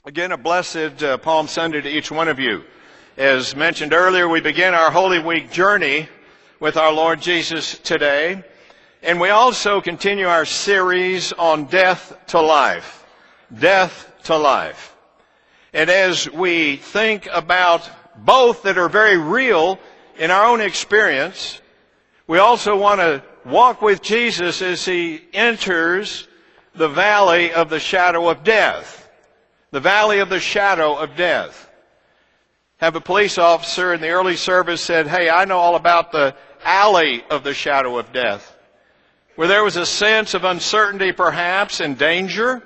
Again, a blessed Palm Sunday to each one of you. As mentioned earlier, we begin our Holy Week journey with our Lord Jesus today. And we also continue our series on death to life. Death to life. And as we think about both that are very real in our own experience, we also want to walk with Jesus as he enters the valley of the shadow of death. The valley of the shadow of death. Have a police officer in the early service said, "Hey, I know all about the alley of the shadow of death," where there was a sense of uncertainty perhaps and danger.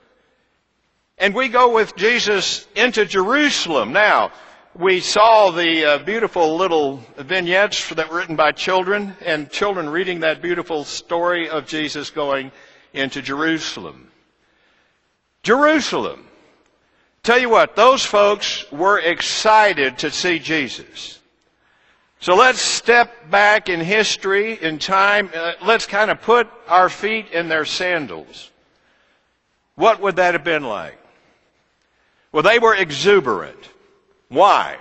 And we go with Jesus into Jerusalem. Now, we saw the beautiful little vignettes that were written by children, and children reading that beautiful story of Jesus going into Jerusalem. Jerusalem. Tell you what, those folks were excited to see Jesus. So let's step back in history, in time. Let's kind of put our feet in their sandals. What would that have been like? Well, they were exuberant. Why?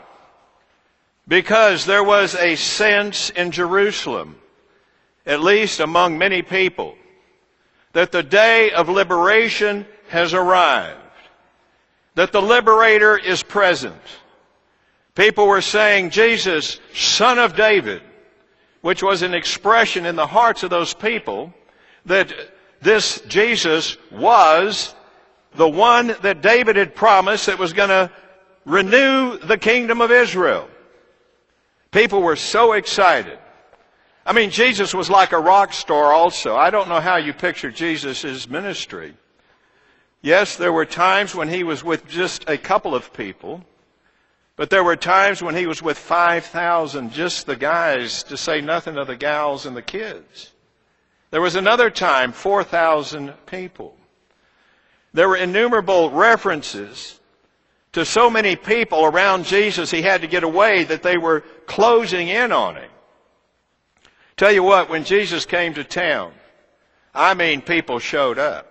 Because there was a sense in Jerusalem, at least among many people, that the day of liberation has arrived. That the liberator is present. People were saying, Jesus, Son of David, which was an expression in the hearts of those people that this Jesus was the one that David had promised that was going to renew the kingdom of Israel. People were so excited. I mean, Jesus was like a rock star also. I don't know how you picture Jesus' ministry. Yes, there were times when he was with just a couple of people, but there were times when he was with 5,000, just the guys, to say nothing of the gals and the kids. There was another time, 4,000 people. There were innumerable references to so many people around Jesus he had to get away that they were closing in on him. Tell you what, when Jesus came to town, I mean, people showed up.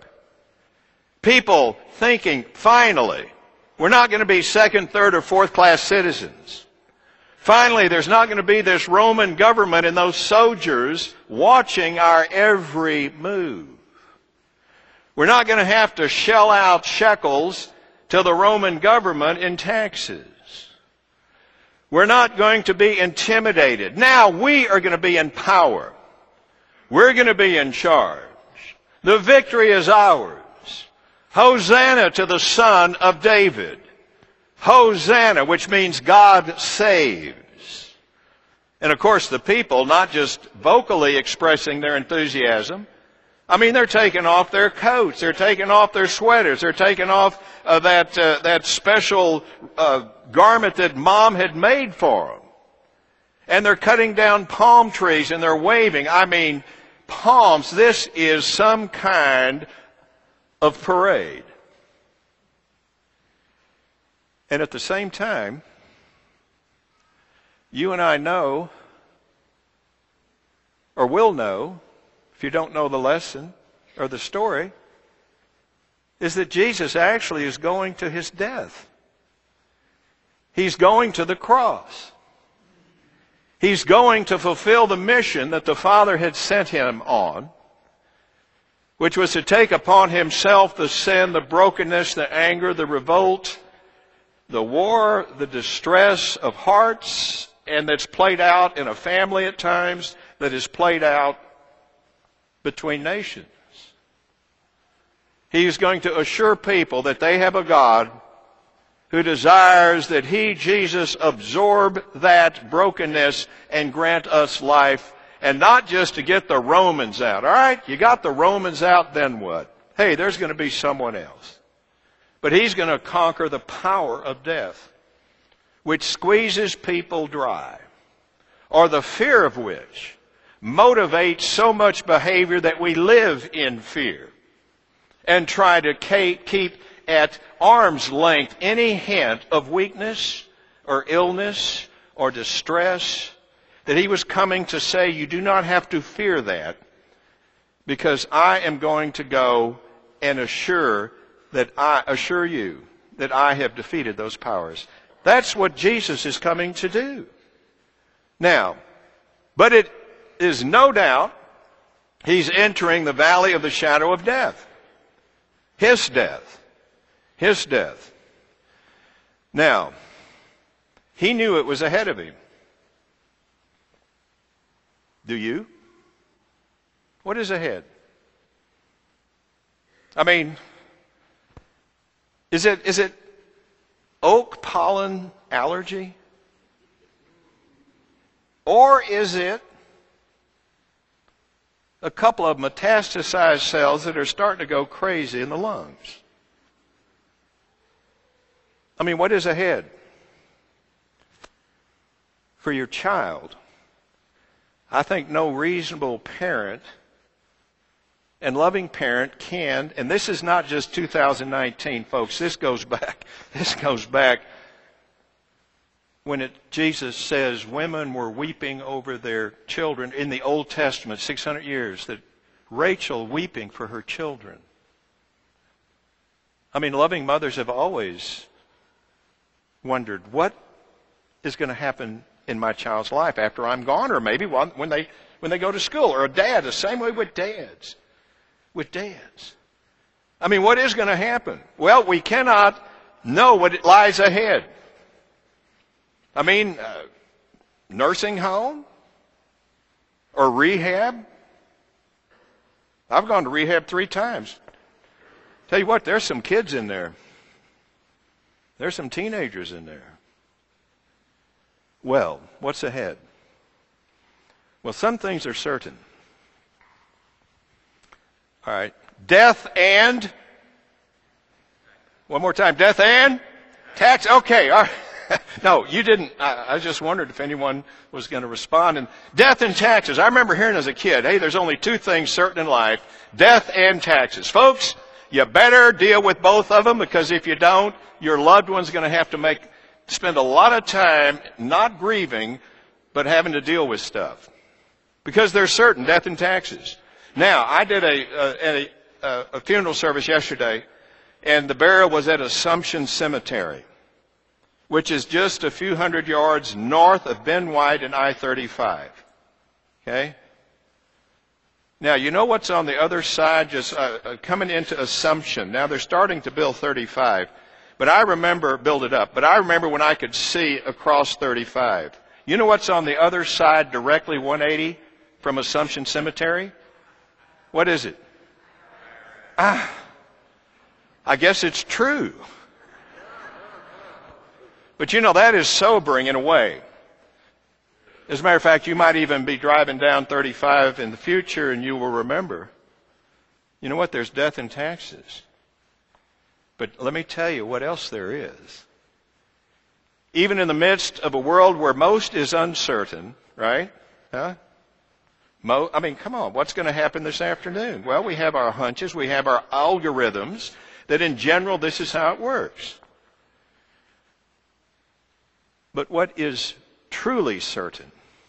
People thinking, finally, we're not going to be second, third, or fourth class citizens. Finally, there's not going to be this Roman government and those soldiers watching our every move. We're not going to have to shell out shekels to the Roman government in taxes. We're not going to be intimidated. Now we are going to be in power. We're going to be in charge. The victory is ours. Hosanna to the Son of David. Hosanna, which means God saves. And of course the people, not just vocally expressing their enthusiasm. I mean, they're taking off their coats. They're taking off their sweaters. They're taking off that special garment that Mom had made for them. And they're cutting down palm trees and they're waving. I mean, palms. This is some kind of parade. And at the same time, you and I know, or will know, if you don't know the lesson or the story, is that Jesus actually is going to his death. He's going to the cross. He's going to fulfill the mission that the Father had sent him on, which was to take upon himself the sin, the brokenness, the anger, the revolt, the war, the distress of hearts, and that's played out in a family at times, that is played out between nations. He's going to assure people that they have a God who desires that he, Jesus, absorb that brokenness and grant us life. And not just to get the Romans out. All right, you got the Romans out, then what? Hey, there's going to be someone else. But he's going to conquer the power of death, which squeezes people dry, or the fear of which motivates so much behavior that we live in fear and try to keep at arm's length any hint of weakness or illness or distress. That he was coming to say, you do not have to fear that, because I am going to go and assure you that I have defeated those powers. That's what Jesus is coming to do. Now, but it is no doubt he's entering the valley of the shadow of death. His death. His death. Now, he knew it was ahead of him. Do you? What is ahead? I mean, is it oak pollen allergy? Or is it a couple of metastasized cells that are starting to go crazy in the lungs? I mean, what is ahead? For your child, I think no reasonable parent and loving parent can, and this is not just 2019, folks, this goes back when Jesus says women were weeping over their children in the Old Testament, 600 years, that Rachel weeping for her children. I mean, loving mothers have always wondered, what is going to happen in my child's life after I'm gone, or maybe when they go to school, or a dad, the same way with dads. With dads. I mean, what is going to happen? Well, we cannot know what lies ahead. I mean, nursing home or rehab. I've gone to rehab 3 times. Tell you what, there's some kids in there. There's some teenagers in there. Well, what's ahead? Well, some things are certain. All right. Death and, one more time, death and tax. Okay. All right. No, you didn't. I just wondered if anyone was going to respond. And death and taxes. I remember hearing as a kid, hey, there's only 2 things certain in life, death and taxes. Folks, you better deal with both of them, because if you don't, your loved one's going to have to spend a lot of time not grieving, but having to deal with stuff. Because they're certain, death and taxes. Now, I did a funeral service yesterday, and the burial was at Assumption Cemetery, which is just a few hundred yards north of Ben White and I-35. Okay? Now, you know what's on the other side, just coming into Assumption. Now, they're starting to build 35. But I remember, build it up, but I remember when I could see across 35. You know what's on the other side, directly 180 from Assumption Cemetery? What is it? I guess it's true. But you know, that is sobering in a way. As a matter of fact, you might even be driving down 35 in the future and you will remember, you know what, there's death and taxes. But let me tell you what else there is. Even in the midst of a world where most is uncertain, right? Huh? I mean, come on, what's going to happen this afternoon? Well, we have our hunches, we have our algorithms, that in general this is how it works. But what is truly certain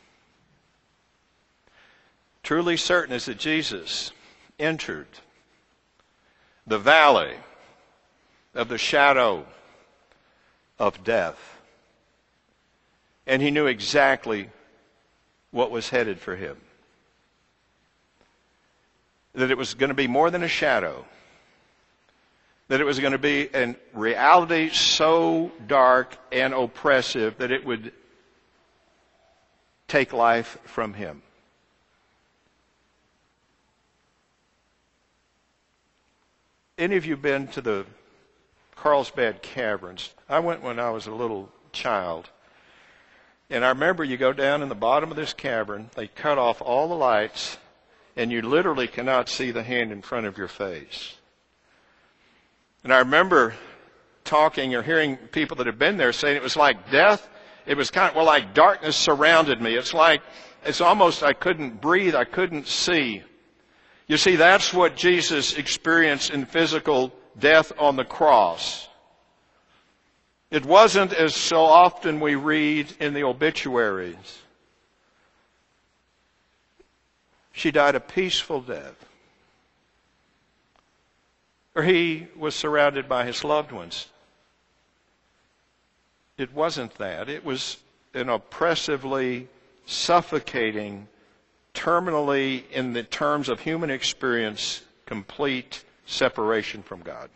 is that Jesus entered the valley of the shadow of death. And he knew exactly what was headed for him. That it was going to be more than a shadow. That it was going to be a reality so dark and oppressive that it would take life from him. Any of you been to the Carlsbad Caverns? I went when I was a little child. And I remember you go down in the bottom of this cavern, they cut off all the lights, and you literally cannot see the hand in front of your face. And I remember talking or hearing people that had been there saying it was like death. It was kind of, well, like darkness surrounded me. It's almost I couldn't breathe, I couldn't see. You see, that's what Jesus experienced in physical death on the cross. It wasn't as so often we read in the obituaries. She died a peaceful death. Or he was surrounded by his loved ones. It wasn't that. It was an oppressively suffocating, terminally, in the terms of human experience, complete separation from God.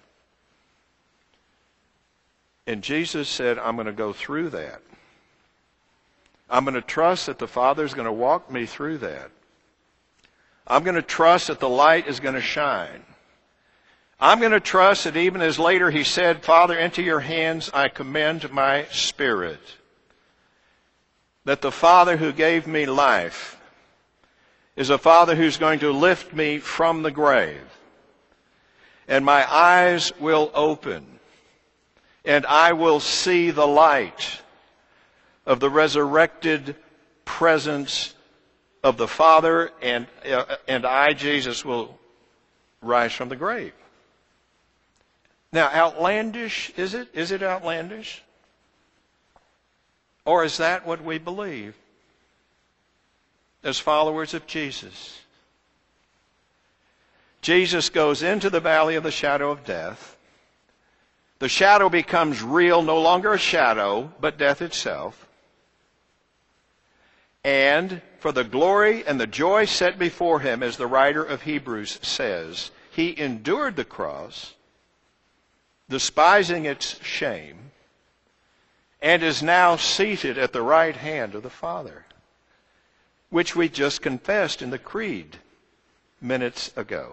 And Jesus said, I'm going to go through that. I'm going to trust that the Father's going to walk me through that. I'm going to trust that the light is going to shine. I'm going to trust that even as later he said, Father, into your hands I commend my spirit. That the Father who gave me life is a Father who's going to lift me from the grave. And my eyes will open. And I will see the light of the resurrected presence of the Father, and I, Jesus, will rise from the grave. Now, outlandish, is it? Is it outlandish? Or is that what we believe as followers of Jesus? Jesus goes into the valley of the shadow of death. The shadow becomes real, no longer a shadow, but death itself. And for the glory and the joy set before him, as the writer of Hebrews says, he endured the cross, despising its shame, and is now seated at the right hand of the Father, which we just confessed in the creed minutes ago.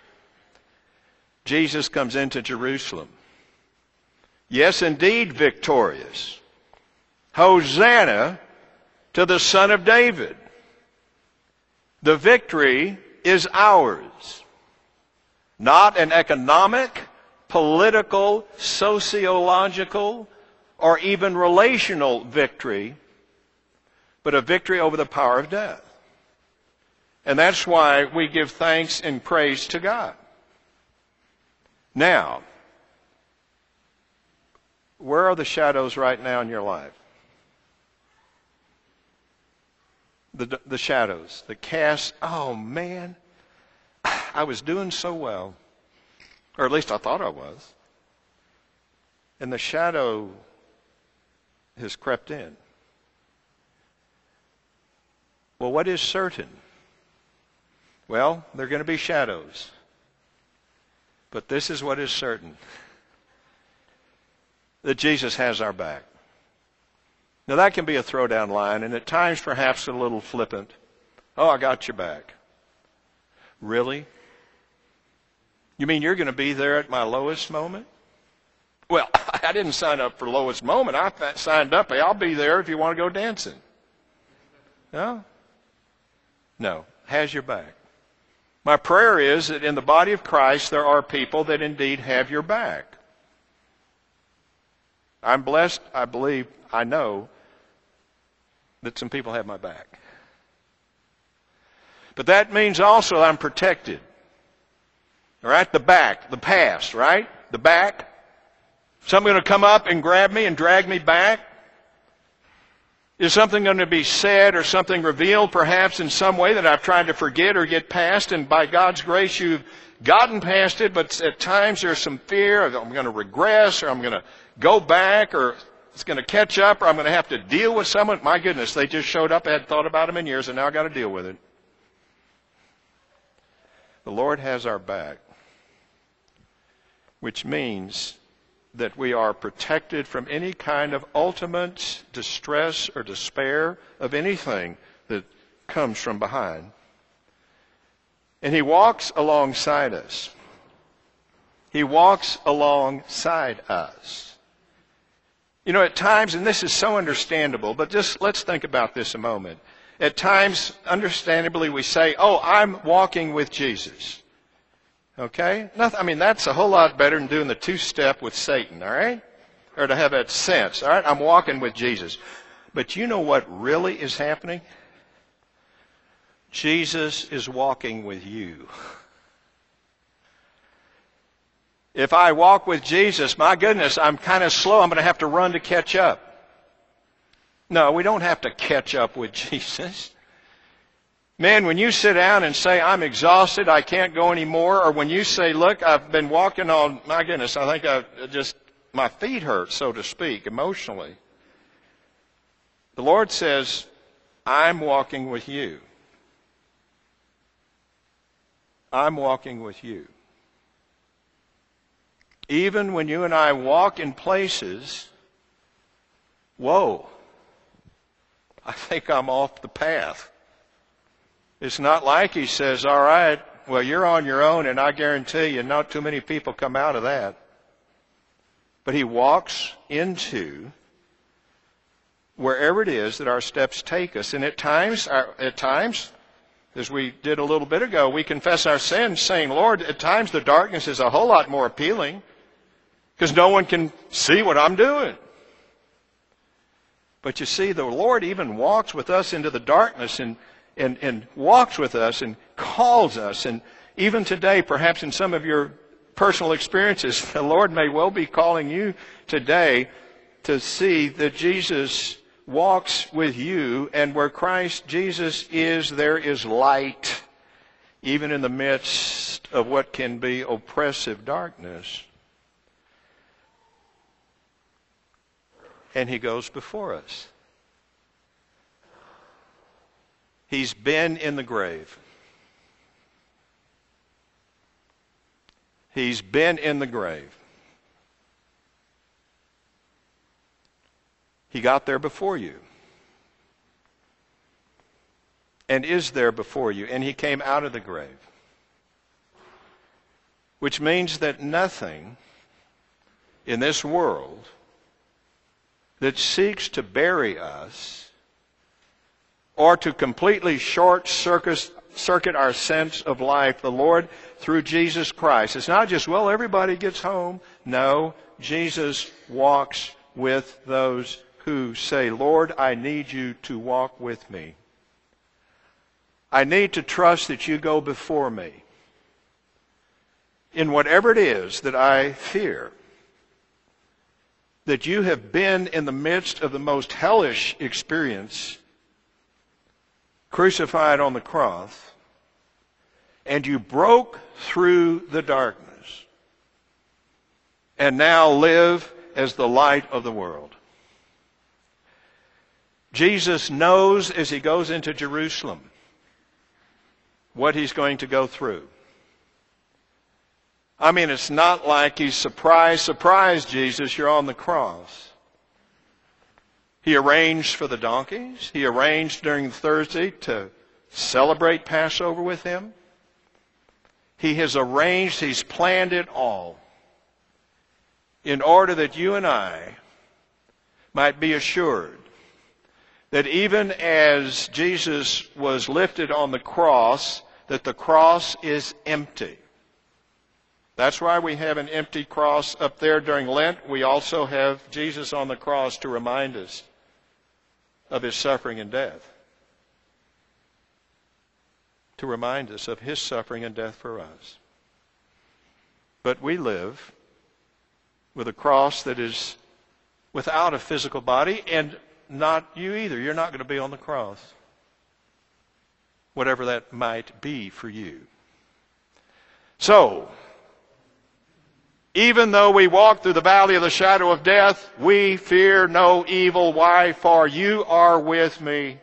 Jesus comes into Jerusalem. Yes, indeed, victorious. Hosanna to the Son of David. The victory is ours. Not an economic, political, sociological, or even relational victory, but a victory over the power of death. And that's why we give thanks and praise to God. Now, where are the shadows right now in your life? The shadows, the cast, oh man, I was doing so well. Or at least I thought I was. And the shadow has crept in. Well, what is certain? Well, there are going to be shadows. But this is what is certain. That Jesus has our back. Now that can be a throwdown line, and at times perhaps a little flippant. Oh, I got your back. Really? You mean you're going to be there at my lowest moment? Well, I didn't sign up for lowest moment. I signed up, hey, I'll be there if you want to go dancing. No? No. Has your back. My prayer is that in the body of Christ there are people that indeed have your back. I'm blessed, I believe, I know that some people have my back. But that means also I'm protected. All right, the back, the past, right? The back. Something going to come up and grab me and drag me back? Is something going to be said or something revealed perhaps in some way that I've tried to forget or get past, and by God's grace you've gotten past it, but at times there's some fear of I'm going to regress, or I'm going to go back, or it's going to catch up, or I'm going to have to deal with someone. My goodness, they just showed up. I hadn't thought about them in years, and now I've got to deal with it. The Lord has our back, which means that we are protected from any kind of ultimate distress or despair of anything that comes from behind. And He walks alongside us. He walks alongside us. You know, at times, and this is so understandable, but just let's think about this a moment. At times, understandably, we say, oh, I'm walking with Jesus. Okay? I mean, that's a whole lot better than doing the two-step with Satan, all right? Or to have that sense, all right? I'm walking with Jesus. But you know what really is happening? Jesus is walking with you. If I walk with Jesus, my goodness, I'm kind of slow. I'm going to have to run to catch up. No, we don't have to catch up with Jesus. Man, when you sit down and say, I'm exhausted, I can't go anymore, or when you say, look, I've been walking on, my goodness, I think my feet hurt, so to speak, emotionally. The Lord says, I'm walking with you. I'm walking with you. Even when you and I walk in places, whoa, I think I'm off the path. It's not like he says, all right, well, you're on your own, and I guarantee you not too many people come out of that. But he walks into wherever it is that our steps take us. And at times, as we did a little bit ago, we confess our sins, saying, Lord, at times the darkness is a whole lot more appealing because no one can see what I'm doing. But you see, the Lord even walks with us into the darkness and walks with us and calls us. And even today, perhaps in some of your personal experiences, the Lord may well be calling you today to see that Jesus walks with you, and where Christ Jesus is, there is light, even in the midst of what can be oppressive darkness. And he goes before us. He's been in the grave. He's been in the grave. He got there before you. And is there before you. And he came out of the grave. Which means that nothing in this world that seeks to bury us or to completely short-circuit our sense of life, the Lord, through Jesus Christ. It's not just, well, everybody gets home. No, Jesus walks with those who say, Lord, I need you to walk with me. I need to trust that you go before me in whatever it is that I fear. That you have been in the midst of the most hellish experience, crucified on the cross, and you broke through the darkness and now live as the light of the world. Jesus knows as he goes into Jerusalem what he's going to go through. I mean, it's not like he's surprise, Jesus, you're on the cross. He arranged for the donkeys. He arranged during Thursday to celebrate Passover with him. He has arranged, he's planned it all in order that you and I might be assured that even as Jesus was lifted on the cross, that the cross is empty. That's why we have an empty cross up there during Lent. We also have Jesus on the cross to remind us of his suffering and death. To remind us of his suffering and death for us. But we live with a cross that is without a physical body, and not you either. You're not going to be on the cross. Whatever that might be for you. So, even though we walk through the valley of the shadow of death, we fear no evil. Why? For you are with me.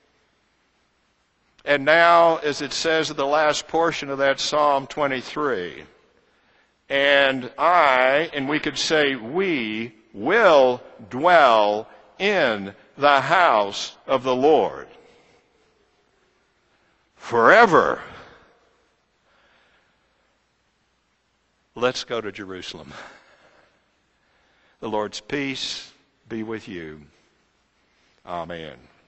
And now, as it says in the last portion of that Psalm 23, and we could say, we will dwell in the house of the Lord forever. Let's go to Jerusalem. The Lord's peace be with you. Amen.